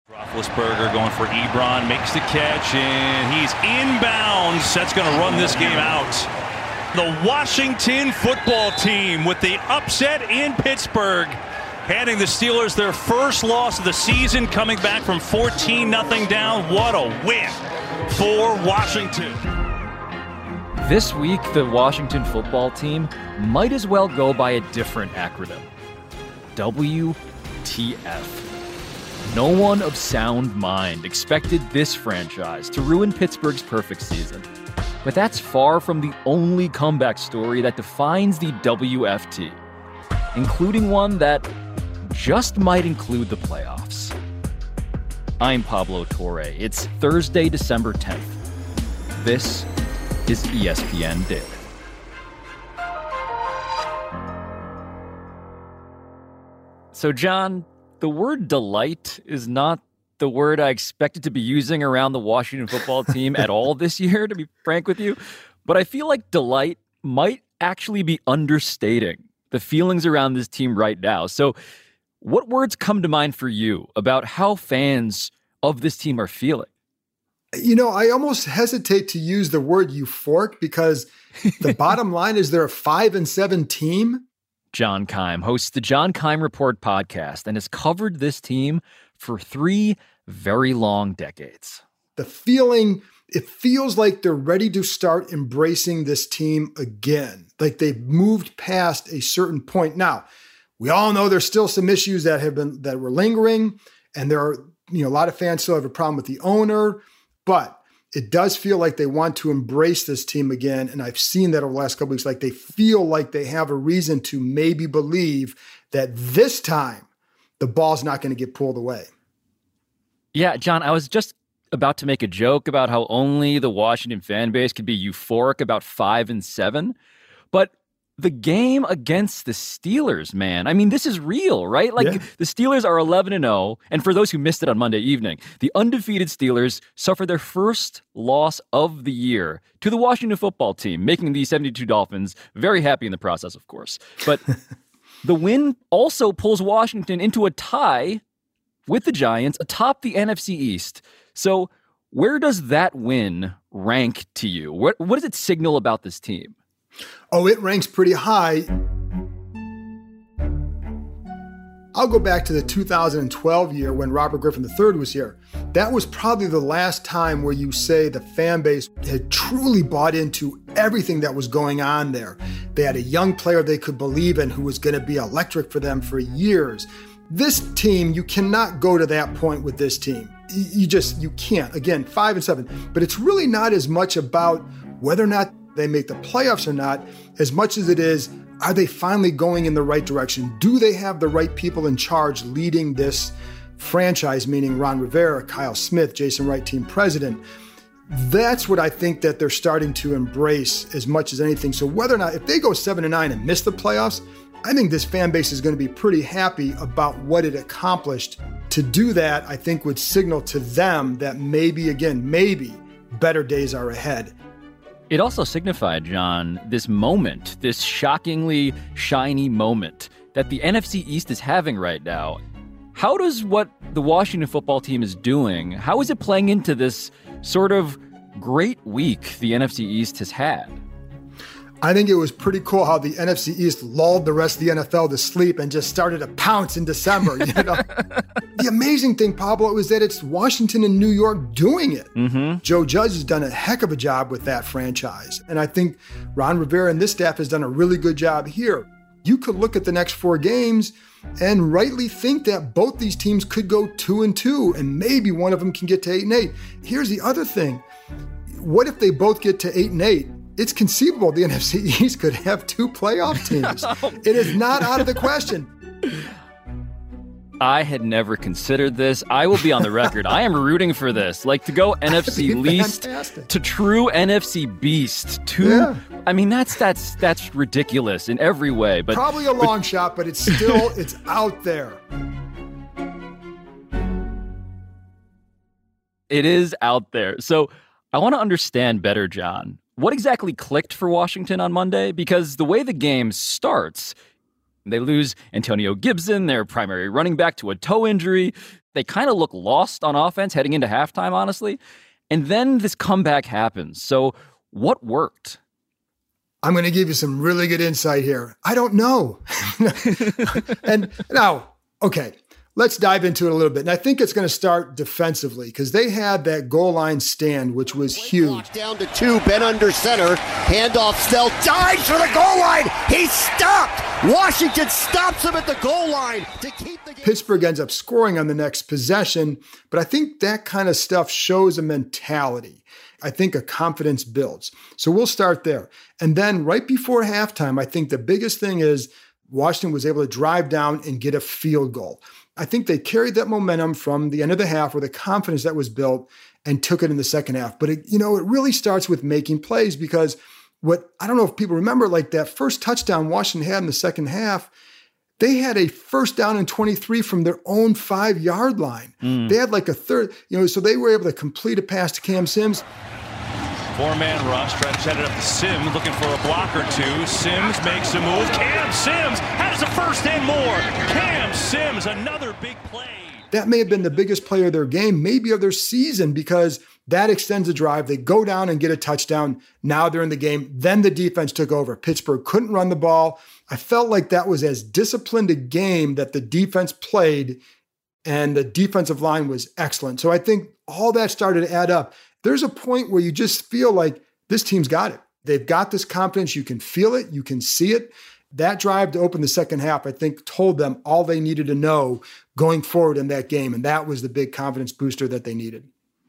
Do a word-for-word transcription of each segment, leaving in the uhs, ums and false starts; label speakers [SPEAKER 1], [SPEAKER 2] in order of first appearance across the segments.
[SPEAKER 1] Roethlisberger going for Ebron, makes the catch, and he's inbounds. That's going to run this game out. The Washington football team with the upset in Pittsburgh, handing the Steelers their first loss of the season, coming back from fourteen nothing down. What a win for Washington.
[SPEAKER 2] This week, the Washington football team might as well go by a different acronym. W T F. No one of sound mind expected this franchise to ruin Pittsburgh's perfect season. But that's far from the only comeback story that defines the W F T, including one that just might include the playoffs. I'm Pablo Torre. It's Thursday, December tenth. This is E S P N Daily. So, John, the word delight is not the word I expected to be using around the Washington football team at all this year, to be frank with you. But I feel like delight might actually be understating the feelings around this team right now. So what words come to mind for you about how fans of this team are feeling?
[SPEAKER 3] You know, I almost hesitate to use the word euphoric because the bottom line is they're a five and seven team.
[SPEAKER 2] John Keim hosts the John Keim Report podcast and has covered this team for three very long decades.
[SPEAKER 3] The feeling, it feels like they're ready to start embracing this team again. Like they've moved past a certain point. Now, we all know there's still some issues that have been, that were lingering, and there are, you know, a lot of fans still have a problem with the owner, but it does feel like they want to embrace this team again. And I've seen that over the last couple of weeks. Like they feel like they have a reason to maybe believe that this time the ball's not going to get pulled away.
[SPEAKER 2] Yeah, John, I was just about to make a joke about how only the Washington fan base could be euphoric about five and seven. But the game against the Steelers, man, I mean, this is real, right? Like, yeah. The Steelers are eleven and oh, and for those who missed it on Monday evening, the undefeated Steelers suffered their first loss of the year to the Washington football team, making the seventy-two Dolphins very happy in the process, of course. But the win also pulls Washington into a tie with the Giants atop the N F C East. So where does that win rank to you? What, what does it signal about this team?
[SPEAKER 3] Oh, it ranks pretty high. I'll go back to the two thousand twelve year when Robert Griffin the third was here. That was probably the last time where you say the fan base had truly bought into everything that was going on there. They had a young player they could believe in who was going to be electric for them for years. This team, you cannot go to that point with this team. You just, you can't. Again, five and seven. But it's really not as much about whether or not they make the playoffs or not, as much as it is, are they finally going in the right direction? Do they have the right people in charge leading this franchise, meaning Ron Rivera, Kyle Smith, Jason Wright, team president? That's what I think that they're starting to embrace as much as anything. So whether or not, if they go seven and nine and miss the playoffs, I think this fan base is going to be pretty happy about what it accomplished. To do that, I think would signal to them that maybe, again, maybe better days are ahead.
[SPEAKER 2] It also signified, John, this moment, this shockingly shiny moment that the N F C East is having right now. How does what the Washington football team is doing, how is it playing into this sort of great week the N F C East has had?
[SPEAKER 3] I think it was pretty cool how the N F C East lulled the rest of the N F L to sleep and just started to pounce in December. You know? The amazing thing, Pablo, is that it's Washington and New York doing it.
[SPEAKER 2] Mm-hmm.
[SPEAKER 3] Joe Judge has done a heck of a job with that franchise. And I think Ron Rivera and this staff has done a really good job here. You could look at the next four games and rightly think that both these teams could go two and two, and maybe one of them can get to eight and eight. Here's the other thing. What if they both get to eight and eight? It's conceivable the N F C East could have two playoff teams. It is not out of the question.
[SPEAKER 2] I had never considered this. I will be on the record. I am rooting for this. Like, to go N F C least
[SPEAKER 3] fantastic.
[SPEAKER 2] To true N F C beast. To,
[SPEAKER 3] yeah.
[SPEAKER 2] I mean, that's that's that's ridiculous in every way. But
[SPEAKER 3] probably a long
[SPEAKER 2] but,
[SPEAKER 3] shot, but it's still it's out there.
[SPEAKER 2] It is out there. So I want to understand better, John. What exactly clicked for Washington on Monday? Because the way the game starts, they lose Antonio Gibson, their primary running back, to a toe injury. They kind of look lost on offense heading into halftime, honestly. And then this comeback happens. So what worked?
[SPEAKER 3] I'm going to give you some really good insight here. I don't know. And now, okay, let's dive into it a little bit. And I think it's going to start defensively because they had that goal line stand, which was huge.
[SPEAKER 4] Down to two, Ben under center. Handoff, Snell dives for the goal line. He's stopped. Washington stops him at the goal line to keep the game.
[SPEAKER 3] Pittsburgh ends up scoring on the next possession, but I think that kind of stuff shows a mentality. I think a confidence builds. So we'll start there. And then right before halftime, I think the biggest thing is Washington was able to drive down and get a field goal. I think they carried that momentum from the end of the half or the confidence that was built and took it in the second half. But, it, you know, it really starts with making plays because what, I don't know if people remember, like that first touchdown Washington had in the second half, they had a first down and twenty-three from their own five-yard line. Mm. They had like a third, you know, so they were able to complete a pass to Cam Sims.
[SPEAKER 1] Four-man rush, trying to set it up to Sims, looking for a block or two. Sims makes a move. Cam Sims has a first and more. Cam Sims, another big play.
[SPEAKER 3] That may have been the biggest play of their game, maybe of their season, because that extends the drive. They go down and get a touchdown. Now they're in the game. Then the defense took over. Pittsburgh couldn't run the ball. I felt like that was as disciplined a game that the defense played, and the defensive line was excellent. So I think all that started to add up. There's a point where you just feel like this team's got it. They've got this confidence. You can feel it. You can see it. That drive to open the second half, I think, told them all they needed to know going forward in that game. And that was the big confidence booster that they needed.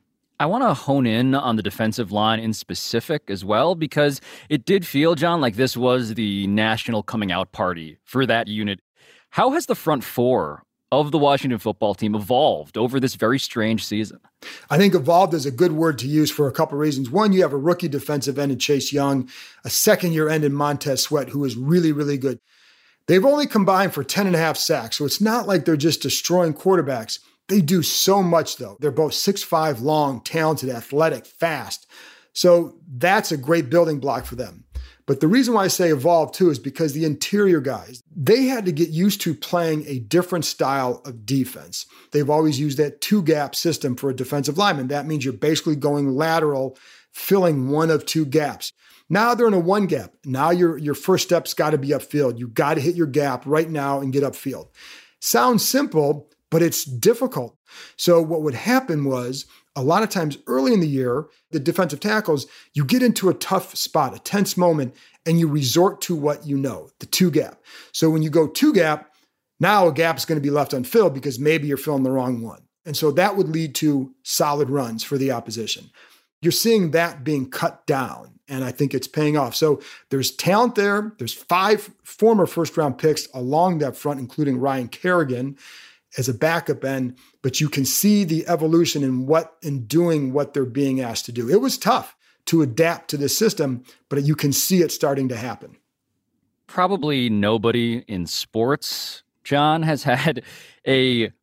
[SPEAKER 2] I want to hone in on the defensive line in specific as well, because it did feel, John, like this was the national coming out party for that unit. How has the front four of the Washington football team evolved over this very strange season?
[SPEAKER 3] I think evolved is a good word to use for a couple of reasons. One, you have a rookie defensive end in Chase Young, a second-year end in Montez Sweat, who is really, really good. They've only combined for ten and a half sacks, so it's not like they're just destroying quarterbacks. They do so much, though. They're both six five long, talented, athletic, fast. So that's a great building block for them. But the reason why I say evolve, too, is because the interior guys, they had to get used to playing a different style of defense. They've always used that two-gap system for a defensive lineman. That means you're basically going lateral, filling one of two gaps. Now they're in a one gap. Now your, your first step's got to be upfield. You've got to hit your gap right now and get upfield. Sounds simple, but it's difficult. So what would happen was, a lot of times early in the year, the defensive tackles, you get into a tough spot, a tense moment, and you resort to what you know, the two gap. So when you go two gap, now a gap is going to be left unfilled because maybe you're filling the wrong one. And so that would lead to solid runs for the opposition. You're seeing that being cut down, and I think it's paying off. So there's talent there. There's five former first-round picks along that front, including Ryan Kerrigan as a backup end, but you can see the evolution in what in doing what they're being asked to do. It was tough to adapt to this system, but you can see it starting to happen.
[SPEAKER 2] Probably nobody in sports, John, has had a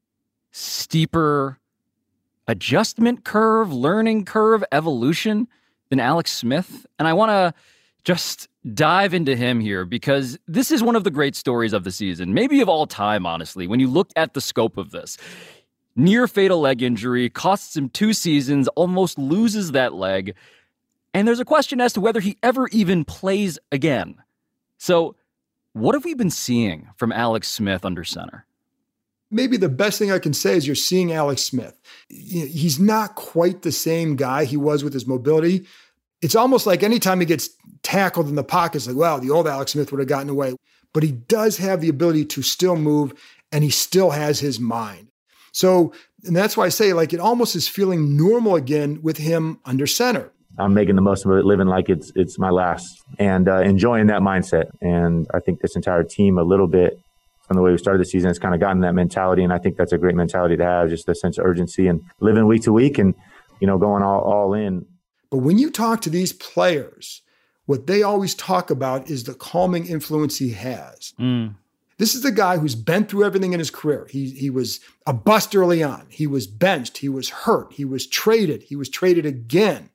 [SPEAKER 2] steeper adjustment curve, learning curve, evolution than Alex Smith. And I want to just dive into him here because this is one of the great stories of the season, maybe of all time, honestly, when you look at the scope of this. Near fatal leg injury, costs him two seasons, almost loses that leg. And there's a question as to whether he ever even plays again. So what have we been seeing from Alex Smith under center?
[SPEAKER 3] Maybe the best thing I can say is you're seeing Alex Smith. He's not quite the same guy he was with his mobility. It's almost like anytime he gets tackled in the pocket, it's like, wow, the old Alex Smith would have gotten away. But he does have the ability to still move, and he still has his mind. So, and that's why I say, like, it almost is feeling normal again with him under center.
[SPEAKER 5] I'm making the most of it, living like it's it's my last, and uh, enjoying that mindset. And I think this entire team, a little bit from the way we started the season, has kind of gotten that mentality. And I think that's a great mentality to have, just a sense of urgency and living week to week and, you know, going all, all in.
[SPEAKER 3] But when you talk to these players, what they always talk about is the calming influence he has. Mm. This is the guy who's been through everything in his career. He, he was a bust early on. He was benched. He was hurt. He was traded. He was traded again.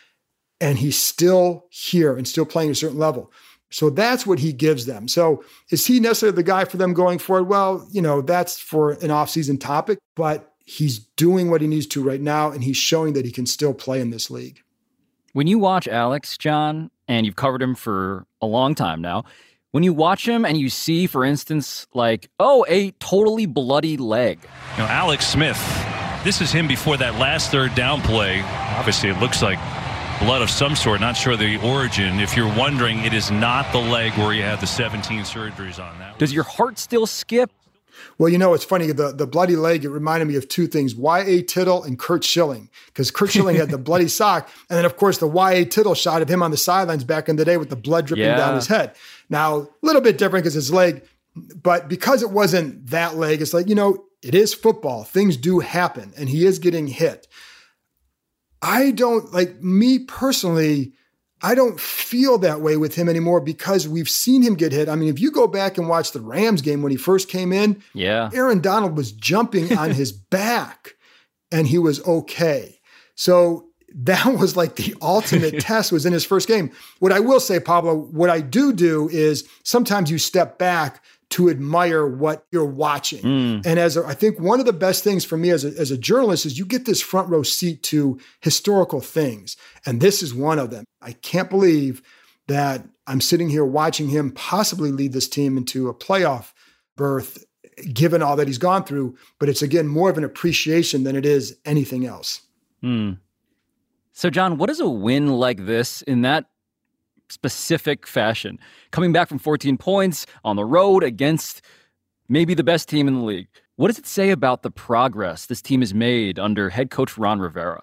[SPEAKER 3] And he's still here and still playing at a certain level. So that's what he gives them. So is he necessarily the guy for them going forward? Well, you know, that's for an offseason topic, but he's doing what he needs to right now, and he's showing that he can still play in this league.
[SPEAKER 2] When you watch Alex, John, and you've covered him for a long time now, when you watch him and you see, for instance, like, oh, a totally bloody leg.
[SPEAKER 1] You know, Alex Smith, this is him before that last third down play. Obviously, it looks like blood of some sort. Not sure the origin. If you're wondering, it is not the leg where you had the seventeen surgeries on that.
[SPEAKER 2] Does your heart still skip?
[SPEAKER 3] Well, you know, it's funny. The, the bloody leg, it reminded me of two things, Y A. Tittle and Curt Schilling, because Curt Schilling had the bloody sock. And then, of course, the Y A. Tittle shot of him on the sidelines back in the day with the blood dripping
[SPEAKER 2] yeah.
[SPEAKER 3] down his head. Now, a little bit different because his leg, but because it wasn't that leg, it's like, you know, it is football. Things do happen, and he is getting hit. I don't, like me personally, I don't feel that way with him anymore because we've seen him get hit. I mean, if you go back and watch the Rams game when he first came in,
[SPEAKER 2] yeah,
[SPEAKER 3] Aaron Donald was jumping on his back and he was okay. So that was like the ultimate test was in his first game. What I will say, Pablo, what I do do is sometimes you step back to admire what you're watching. Mm. And as a, I think one of the best things for me as a, as a journalist is you get this front row seat to historical things. And this is one of them. I can't believe that I'm sitting here watching him possibly lead this team into a playoff berth, given all that he's gone through. But it's, again, more of an appreciation than it is anything else.
[SPEAKER 2] Mm. So, John, what is a win like this in that specific fashion, coming back from fourteen points on the road against maybe the best team in the league? What does it say about the progress this team has made under head coach Ron Rivera?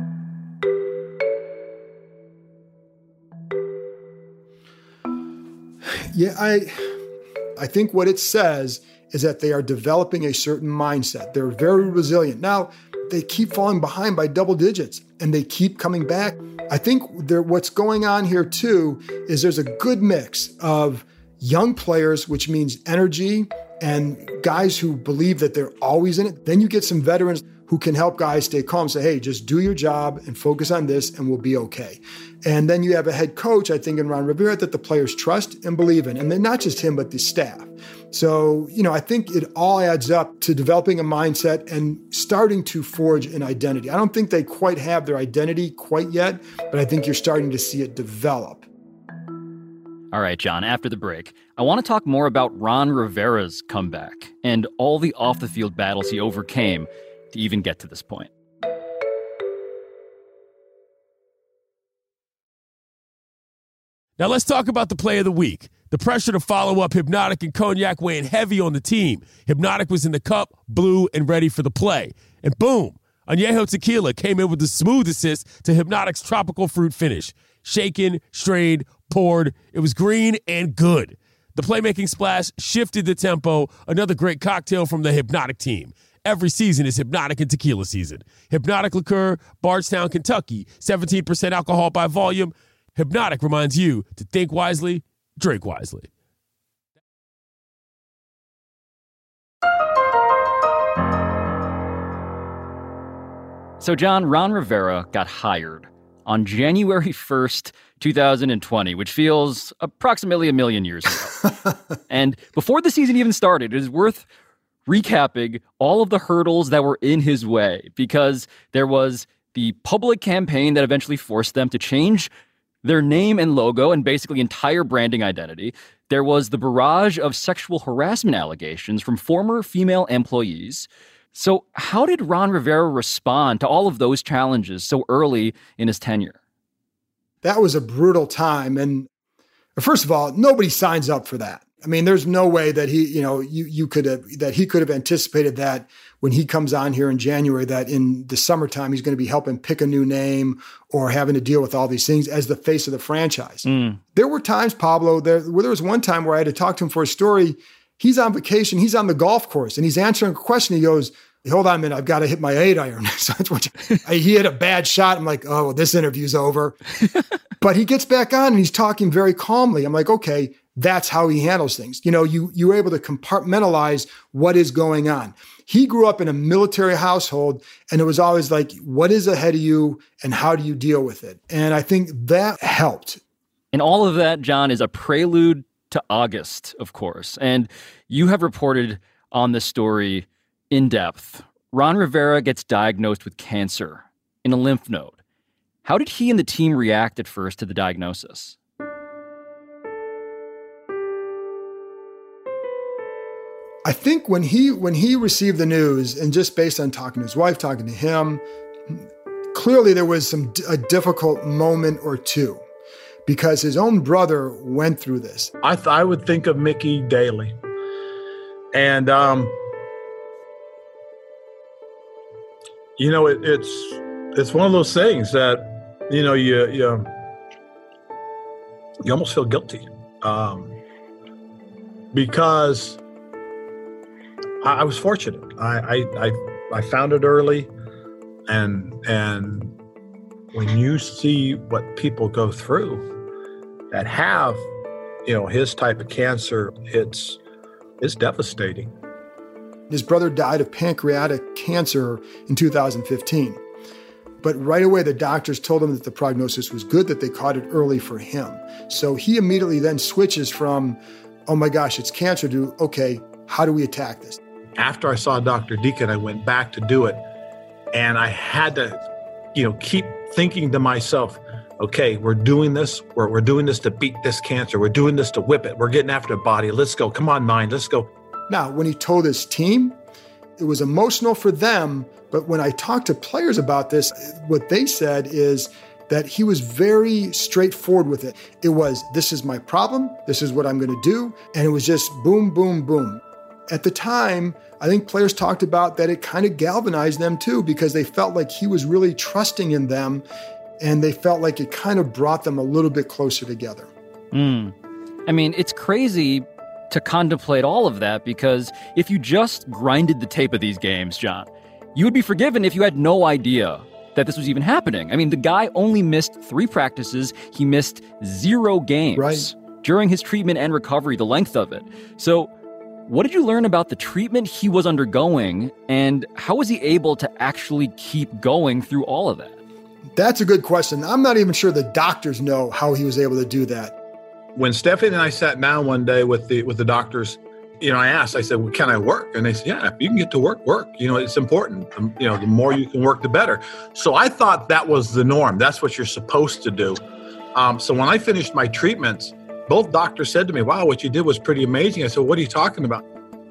[SPEAKER 3] Yeah, I I think what it says is that they are developing a certain mindset. They're very resilient. Now, they keep falling behind by double digits and they keep coming back. I think there, what's going on here too is there's a good mix of young players, which means energy, and guys who believe that they're always in it. Then you get some veterans who can help guys stay calm, say, hey, just do your job and focus on this and we'll be okay. And then you have a head coach, I think, in Ron Rivera that the players trust and believe in. And then not just him, but the staff. So, you know, I think it all adds up to developing a mindset and starting to forge an identity. I don't think they quite have their identity quite yet, but I think you're starting to see it develop.
[SPEAKER 2] All right, John, after the break, I want to talk more about Ron Rivera's comeback and all the off-the-field battles he overcame to even get to this point.
[SPEAKER 6] Now let's talk about the play of the week. The pressure to follow up Hypnotic and Cognac weighing heavy on the team. Hypnotic was in the cup, blue, and ready for the play. And boom, Añejo Tequila came in with the smooth assist to Hypnotic's tropical fruit finish. Shaken, strained, poured. It was green and good. The playmaking splash shifted the tempo. Another great cocktail from the Hypnotic team. Every season is Hypnotic and Tequila season. Hypnotic Liqueur, Bardstown, Kentucky, seventeen percent alcohol by volume. Hypnotic reminds you to think wisely, drink wisely.
[SPEAKER 2] So, John, Ron Rivera got hired on January first, twenty twenty, which feels approximately a million years ago. And before the season even started, it is worth recapping all of the hurdles that were in his way, because there was the public campaign that eventually forced them to change their name and logo and basically entire branding identity. There was the barrage of sexual harassment allegations from former female employees. So how did Ron Rivera respond to all of those challenges so early in his tenure?
[SPEAKER 3] That was a brutal time. And first of all, nobody signs up for that. I mean, there's no way that he, you know, you you could have, that he could have anticipated that when he comes on here in January, that in the summertime, he's going to be helping pick a new name or having to deal with all these things as the face of the franchise. Mm. There were times, Pablo, there, where there was one time where I had to talk to him for a story. He's on vacation. He's on the golf course and he's answering a question. He goes, hold on a minute, I've got to hit my eight iron. So that's what you, I, he hit a bad shot. I'm like, oh, well, this interview's over. But he gets back on and he's talking very calmly. I'm like, okay, that's how he handles things. You know, you, you're able to compartmentalize what is going on. He grew up in a military household and it was always like, what is ahead of you and how do you deal with it? And I think that helped.
[SPEAKER 2] And all of that, John, is a prelude to August, of course. And you have reported on this story in depth Ron Rivera gets diagnosed with cancer in a lymph node. How did he and the team react at first to the diagnosis?
[SPEAKER 3] I think when he when he received the news, and just based on talking to his wife, talking to him, clearly there was some a difficult moment or two, because his own brother went through this.
[SPEAKER 7] I th- I would think of Mickey daily, and um, you know, it, it's it's one of those things that you know you you, you almost feel guilty um, because. I was fortunate. I, I I I found it early, and and when you see what people go through that have, you know, his type of cancer, it's it's devastating.
[SPEAKER 3] His brother died of pancreatic cancer in two thousand fifteen. But right away, the doctors told him that the prognosis was good, that they caught it early for him. So he immediately then switches from, oh my gosh, it's cancer, to, okay, how do we attack this?
[SPEAKER 7] After I saw Doctor Deacon, I went back to do it. And I had to, you know, keep thinking to myself, okay, we're doing this. We're, we're doing this to beat this cancer. We're doing this to whip it. We're getting after the body. Let's go. Come on, mind. Let's go.
[SPEAKER 3] Now, when he told his team, it was emotional for them. But when I talked to players about this, what they said is that he was very straightforward with it. It was, this is my problem. This is what I'm going to do. And it was just boom, boom, boom. At the time, I think players talked about that it kind of galvanized them too, because they felt like he was really trusting in them, and they felt like it kind of brought them a little bit closer together.
[SPEAKER 2] Mm. I mean, it's crazy to contemplate all of that, because if you just grinded the tape of these games, John, you would be forgiven if you had no idea that this was even happening. I mean, the guy only missed three practices. He missed zero games
[SPEAKER 3] right.
[SPEAKER 2] during his treatment and recovery, the length of it. So what did you learn about the treatment he was undergoing, and how was he able to actually keep going through all of that?
[SPEAKER 3] That's a good question. I'm not even sure the doctors know how he was able to do that.
[SPEAKER 7] When Stephanie and I sat down one day with the with the doctors, you know, I asked, I said, well, can I work? And they said, yeah, if you can get to work, work. You know, it's important. Um, you know, the more you can work, the better. So I thought that was the norm. That's what you're supposed to do. Um, so when I finished my treatments, both doctors said to me, wow, what you did was pretty amazing. I said, what are you talking about?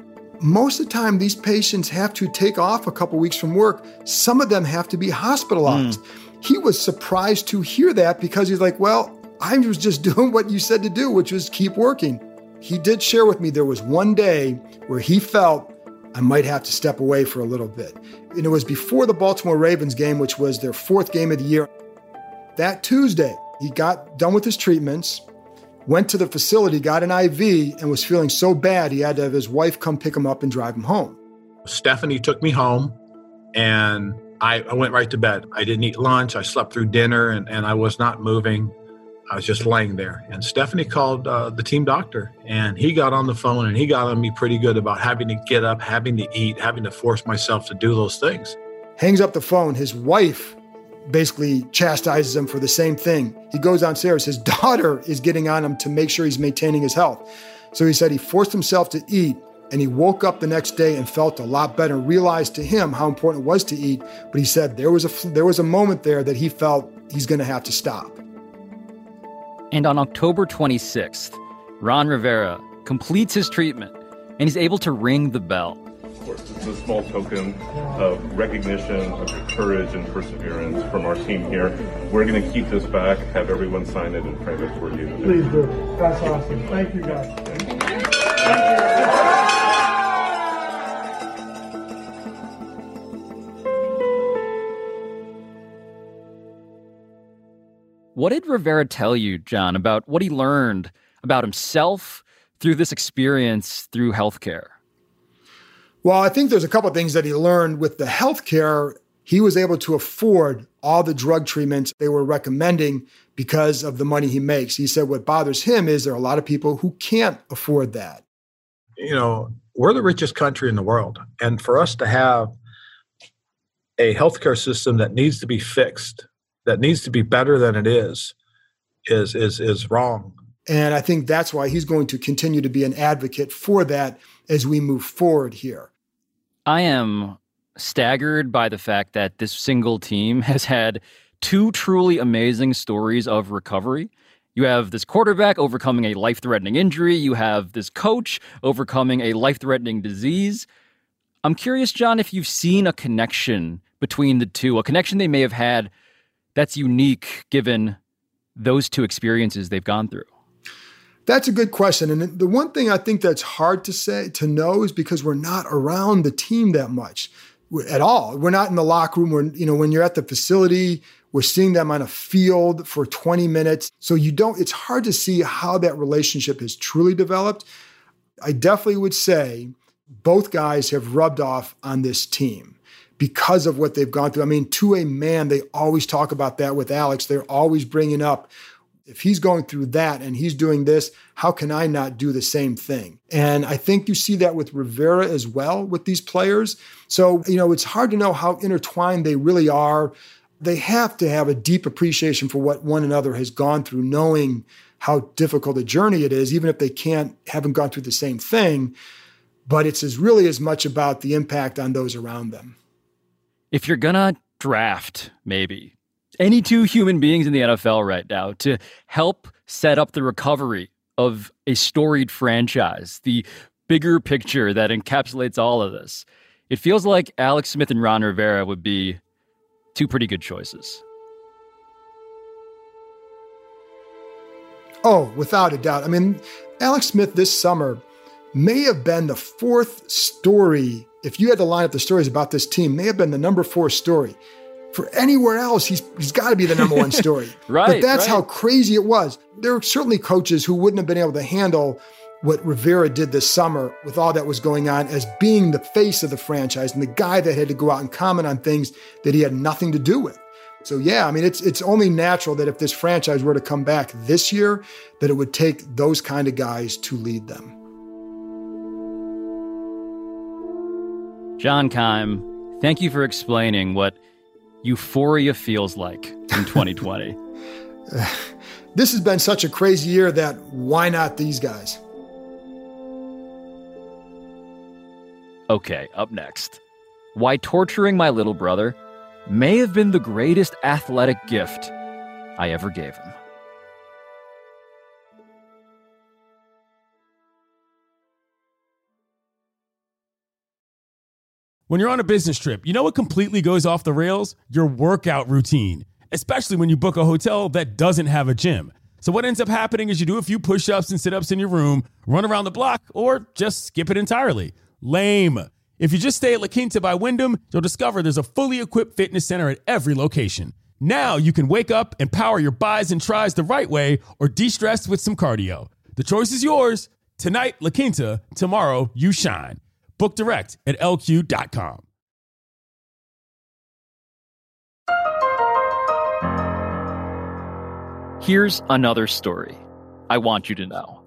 [SPEAKER 3] Most of the time, these patients have to take off a couple weeks from work. Some of them have to be hospitalized. Mm. He was surprised to hear that, because he's like, well, I was just doing what you said to do, which was keep working. He did share with me there was one day where he felt I might have to step away for a little bit. And it was before the Baltimore Ravens game, which was their fourth game of the year. That Tuesday, he got done with his treatments, went to the facility, got an I V, and was feeling so bad he had to have his wife come pick him up and drive him home.
[SPEAKER 7] Stephanie took me home, and I, I went right to bed. I didn't eat lunch. I slept through dinner, and, and I was not moving. I was just laying there. And Stephanie called uh, the team doctor, and he got on the phone, and he got on me pretty good about having to get up, having to eat, having to force myself to do those things.
[SPEAKER 3] Hangs up the phone. His wife basically chastises him for the same thing. He goes downstairs. His daughter is getting on him to make sure he's maintaining his health. So he said he forced himself to eat, and he woke up the next day and felt a lot better, and realized to him how important it was to eat. But he said there was a there was a moment there that he felt he's going to have to stop.
[SPEAKER 2] And on October twenty-sixth, Ron Rivera completes his treatment, and he's able to ring the bell.
[SPEAKER 8] Of course, it's a small token of recognition of the courage and perseverance from our team here. We're going to keep this back, have everyone sign it, and frame it for you.
[SPEAKER 9] Please do. That's awesome. Thank you, guys. Thank you.
[SPEAKER 2] What did Rivera tell you, John, about what he learned about himself through this experience through healthcare?
[SPEAKER 3] Well, I think there's a couple of things that he learned with the healthcare. He was able to afford all the drug treatments they were recommending because of the money he makes. He said what bothers him is there are a lot of people who can't afford that.
[SPEAKER 7] You know, we're the richest country in the world. And for us to have a healthcare system that needs to be fixed, that needs to be better than it is, is, is, is wrong.
[SPEAKER 3] And I think that's why he's going to continue to be an advocate for that as we move forward here.
[SPEAKER 2] I am staggered by the fact that this single team has had two truly amazing stories of recovery. You have this quarterback overcoming a life-threatening injury. You have this coach overcoming a life-threatening disease. I'm curious, John, if you've seen a connection between the two, a connection they may have had that's unique given those two experiences they've gone through.
[SPEAKER 3] That's a good question. And the one thing I think that's hard to say, to know, is because we're not around the team that much at all. We're not in the locker room. We're, you know, when you're at the facility, we're seeing them on a field for twenty minutes. So you don't, it's hard to see how that relationship has truly developed. I definitely would say both guys have rubbed off on this team because of what they've gone through. I mean, to a man, they always talk about that with Alex. They're always bringing up, if he's going through that and he's doing this, how can I not do the same thing? And I think you see that with Rivera as well with these players. So, you know, it's hard to know how intertwined they really are. They have to have a deep appreciation for what one another has gone through, knowing how difficult a journey it is, even if they can't, haven't gone through the same thing. But it's as really as much about the impact on those around them.
[SPEAKER 2] If you're going to draft, maybe, any two human beings in the N F L right now to help set up the recovery of a storied franchise, the bigger picture that encapsulates all of this, it feels like Alex Smith and Ron Rivera would be two pretty good choices.
[SPEAKER 3] Oh, without a doubt. I mean, Alex Smith this summer may have been the fourth story. If you had to line up the stories about this team, may have been the number four story. For anywhere else, he's he's got to be the number one story.
[SPEAKER 2] Right.
[SPEAKER 3] But that's
[SPEAKER 2] right.
[SPEAKER 3] how crazy it was. There are certainly coaches who wouldn't have been able to handle what Rivera did this summer with all that was going on as being the face of the franchise and the guy that had to go out and comment on things that he had nothing to do with. So yeah, I mean, it's it's only natural that if this franchise were to come back this year, that it would take those kind of guys to lead them.
[SPEAKER 2] John Keim, thank you for explaining what euphoria feels like in twenty twenty.
[SPEAKER 3] This has been such a crazy year that why not these guys?
[SPEAKER 2] Okay, up next. Why torturing my little brother may have been the greatest athletic gift I ever gave him.
[SPEAKER 6] When you're on a business trip, you know what completely goes off the rails? Your workout routine, especially when you book a hotel that doesn't have a gym. So what ends up happening is you do a few push-ups and sit-ups in your room, run around the block, or just skip it entirely. Lame. If you just stay at La Quinta by Wyndham, you'll discover there's a fully equipped fitness center at every location. Now you can wake up and power your buys and tries the right way or de-stress with some cardio. The choice is yours. Tonight, La Quinta. Tomorrow, you shine. Book direct at L Q dot com.
[SPEAKER 2] Here's another story I want you to know.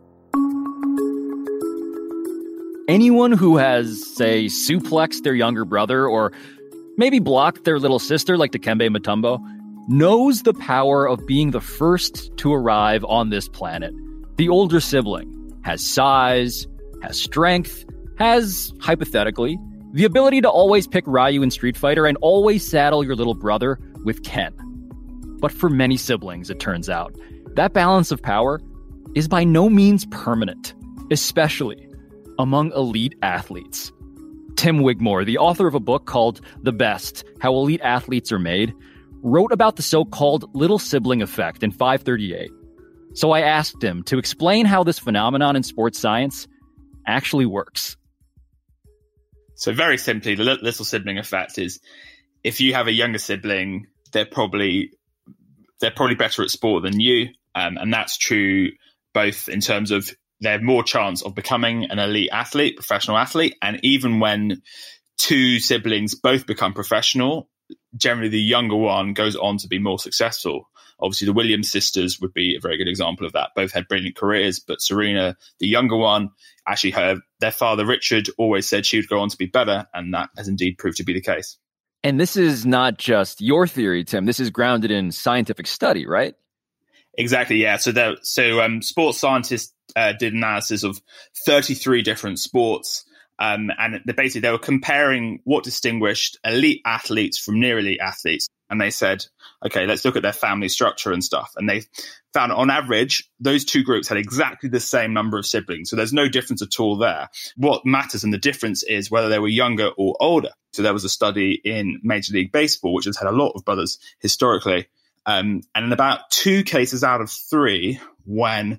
[SPEAKER 2] Anyone who has, say, suplexed their younger brother or maybe blocked their little sister like Dikembe Mutombo knows the power of being the first to arrive on this planet. The older sibling has size, has strength, has, hypothetically, the ability to always pick Ryu in Street Fighter and always saddle your little brother with Ken. But for many siblings, it turns out, that balance of power is by no means permanent, especially among elite athletes. Tim Wigmore, the author of a book called The Best: How Elite Athletes Are Made, wrote about the so-called little sibling effect in five thirty-eight. So I asked him to explain how this phenomenon in sports science actually works.
[SPEAKER 10] So very simply, the little sibling effect is if you have a younger sibling, they're probably they're probably better at sport than you. Um, and that's true both in terms of they have more chance of becoming an elite athlete, professional athlete. And even when two siblings both become professional, generally the younger one goes on to be more successful. Obviously, the Williams sisters would be a very good example of that. Both had brilliant careers, but Serena, the younger one, actually her their father, Richard, always said she would go on to be better, and that has indeed proved to be the case.
[SPEAKER 2] And this is not just your theory, Tim. This is grounded in scientific study, right?
[SPEAKER 10] Exactly, yeah. So, there, so um, sports scientists uh, did analysis of thirty-three different sports Um, and they basically, they were comparing what distinguished elite athletes from near elite athletes. And they said, okay, let's look at their family structure and stuff. And they found on average, those two groups had exactly the same number of siblings. So there's no difference at all there. What matters and the difference is whether they were younger or older. So there was a study in Major League Baseball, which has had a lot of brothers historically. Um, and in about two cases out of three, when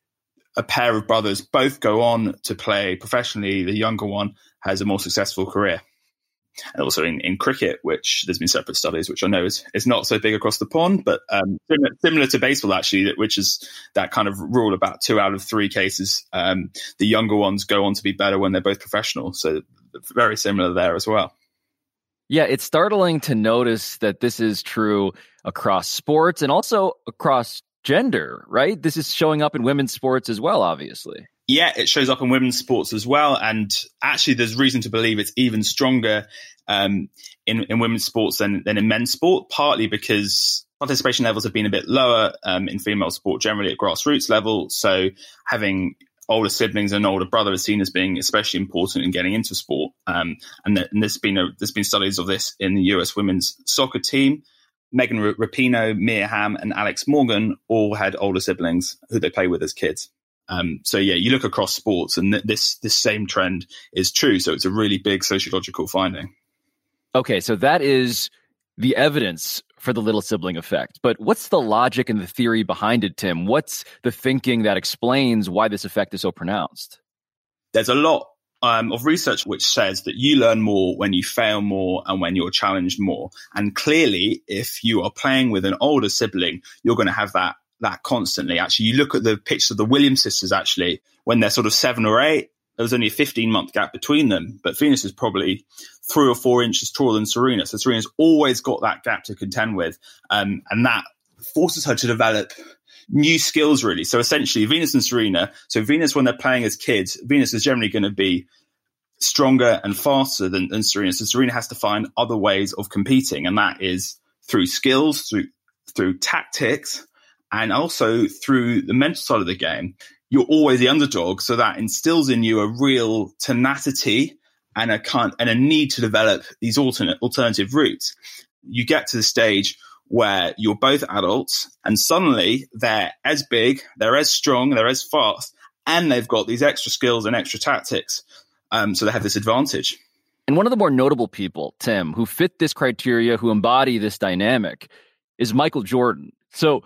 [SPEAKER 10] a pair of brothers both go on to play professionally, the younger one has a more successful career. And also in, in cricket, which there's been separate studies, which I know is, is not so big across the pond, but um, similar, similar to baseball, actually, which is that kind of rule about two out of three cases. Um, the younger ones go on to be better when they're both professional. So very similar there as well.
[SPEAKER 2] Yeah, it's startling to notice that this is true across sports and also across gender, right? This is showing up in women's sports as well, obviously.
[SPEAKER 10] Yeah, it shows up in women's sports as well. And actually, there's reason to believe it's even stronger um, in, in women's sports than, than in men's sport, partly because participation levels have been a bit lower um, in female sport generally at grassroots level. So having older siblings and older brother is seen as being especially important in getting into sport. Um, and, th- and there's been a, there's been studies of this in the U S women's soccer team. Megan Rapinoe, Mia Hamm, and Alex Morgan all had older siblings who they play with as kids. Um, so yeah, you look across sports, and th- this this same trend is true. So it's a really big sociological finding.
[SPEAKER 2] Okay, so that is the evidence for the little sibling effect. But what's the logic and the theory behind it, Tim? What's the thinking that explains why this effect is so pronounced?
[SPEAKER 10] There's a lot um, of research which says that you learn more when you fail more and when you're challenged more. And clearly, if you are playing with an older sibling, you're going to have that that constantly. Actually, you look at the pictures of the Williams sisters, actually, when they're sort of seven or eight, there was only a fifteen month gap between them. But Venus is probably three or four inches taller than Serena. So Serena's always got that gap to contend with. Um, and that forces her to develop new skills, really. So essentially, Venus and Serena, so Venus, when they're playing as kids, Venus is generally going to be stronger and faster than, than Serena. So Serena has to find other ways of competing. And that is through skills, through through tactics, and also through the mental side of the game. You're always the underdog, so that instills in you a real tenacity and a kind and a need to develop these alternate alternative routes. You get to the stage where you're both adults, and suddenly they're as big, they're as strong, they're as fast, and they've got these extra skills and extra tactics. Um, so they have this advantage.
[SPEAKER 2] And one of the more notable people, Tim, who fit this criteria, who embody this dynamic, is Michael Jordan. So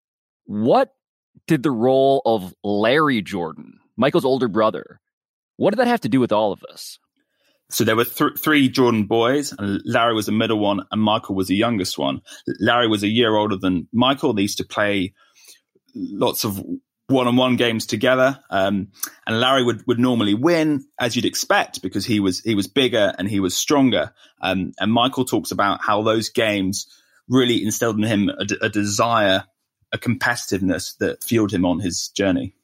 [SPEAKER 2] what did the role of Larry Jordan, Michael's older brother, what did that have to do with all of this?
[SPEAKER 10] So there were th- three Jordan boys, and Larry was the middle one, and Michael was the youngest one. Larry was a year older than Michael. They used to play lots of one-on-one games together, um, and Larry would, would normally win, as you'd expect, because he was he was bigger and he was stronger. Um, and Michael talks about how those games really instilled in him a, a desire, a competitiveness that fueled him on his journey.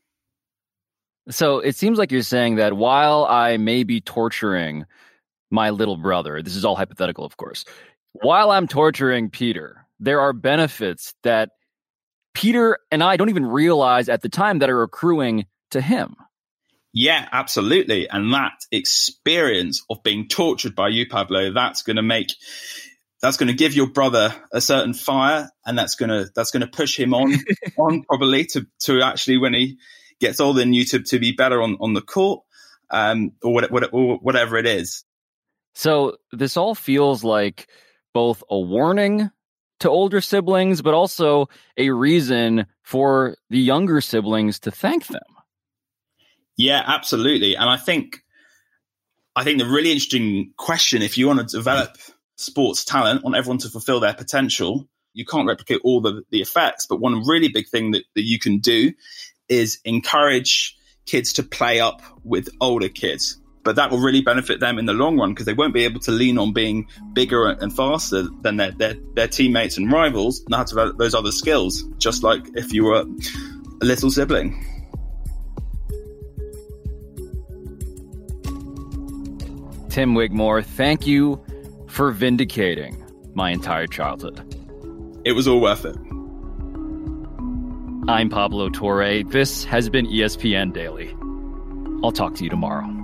[SPEAKER 2] So it seems like you're saying that while I may be torturing my little brother, this is all hypothetical, of course, while I'm torturing Peter, there are benefits that Peter and I don't even realize at the time that are accruing to him.
[SPEAKER 10] Yeah, absolutely. And that experience of being tortured by you, Pablo, that's going to make, that's going to give your brother a certain fire, and that's going to, that's going to push him on, on probably to, to actually, when he gets older than you, to, to be better on, on the court, um, or, what, what, or whatever it is.
[SPEAKER 2] So this all feels like both a warning to older siblings, but also a reason for the younger siblings to thank them.
[SPEAKER 10] Yeah, absolutely. And I think, I think the really interesting question, if you want to develop sports talent, want everyone to fulfill their potential, you can't replicate all the, the effects, but one really big thing that, that you can do is encourage kids to play up with older kids. But that will really benefit them in the long run, because they won't be able to lean on being bigger and faster than their, their, their teammates and rivals, and how to develop those other skills, just like if you were a little sibling.
[SPEAKER 2] Tim Wigmore, thank you for vindicating my entire childhood.
[SPEAKER 10] It was all worth it.
[SPEAKER 2] I'm Pablo Torre. This has been E S P N Daily. I'll talk to you tomorrow.